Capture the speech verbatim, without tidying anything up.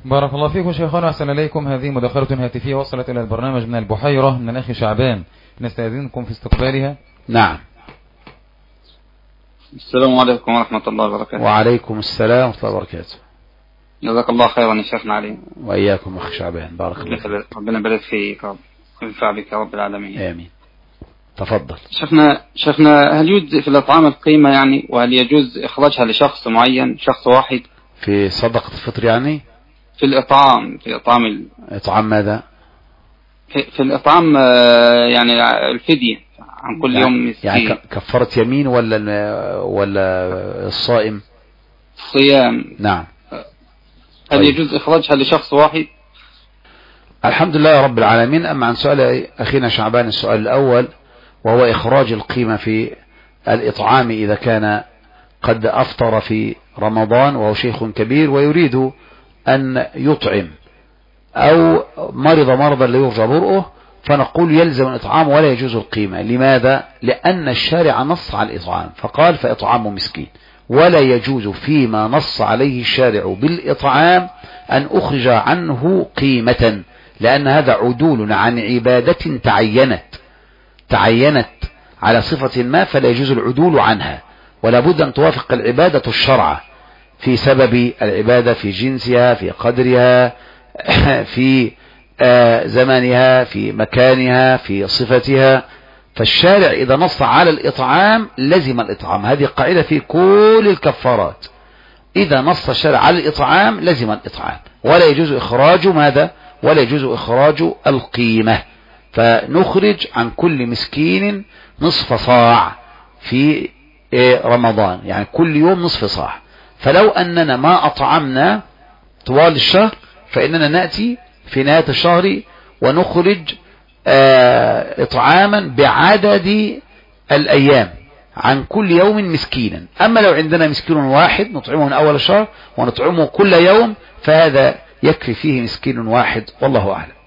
بارك الله فيكم شيخنا وأحسن إليكم. هذه مداخلة هاتفية وصلت إلى البرنامج من البحيرة من الأخ شعبان، نستأذنكم في استقبالها. نعم. السلام عليكم ورحمة الله وبركاته. وعليكم السلام ورحمة الله وبركاته. جزاك الله خيرا يا شيخنا علي. وإياكم أخي شعبان، بارك الله فيك. ربنا يبارك فيك وينفع بك يا رب العالمين. آمين. تفضل. شيخنا شيخنا هل يجزئ في الأطعام القيمة يعني، وهل يجوز إخراجها لشخص معين، شخص واحد؟ في صدقة الفطر يعني؟ في الإطعام في إطعام ال... إطعام ماذا؟ في, في الإطعام يعني الفدية عن كل يعني يوم مسكين. يعني كفارة يمين ولا ولا الصائم؟ صيام. نعم. هل طيب. يجوز إخراجها لشخص واحد؟ الحمد لله رب العالمين. أما عن سؤال أخينا شعبان السؤال الأول، وهو إخراج القيمة في الإطعام إذا كان قد أفطر في رمضان وهو شيخ كبير ويريد أن يطعم، أو مرض مرضا لا يرجى برؤه، فنقول يلزم الإطعام ولا يجوز القيمة. لماذا؟ لأن الشارع نص على الإطعام فقال فإطعام مسكين، ولا يجوز فيما نص عليه الشارع بالإطعام أن أخرج عنه قيمة، لأن هذا عدول عن عبادة تعينت تعينت على صفة ما، فلا يجوز العدول عنها، ولا بد أن توافق العبادة الشرع في سبب العبادة، في جنسها، في قدرها، في زمانها، في مكانها، في صفتها. فالشارع إذا نص على الإطعام لزم الإطعام، هذه قاعدة في كل الكفارات. إذا نص الشارع على الإطعام لزم الإطعام، ولا يجوز إخراج ماذا؟ ولا يجوز إخراج القيمة. فنخرج عن كل مسكين نصف صاع في رمضان، يعني كل يوم نصف صاع. فلو أننا ما أطعمنا طوال الشهر فإننا نأتي في نهاية الشهر ونخرج إطعاما بعدد الأيام عن كل يوم مسكينا. أما لو عندنا مسكين واحد نطعمه من أول الشهر ونطعمه كل يوم، فهذا يكفي فيه مسكين واحد، والله أعلم.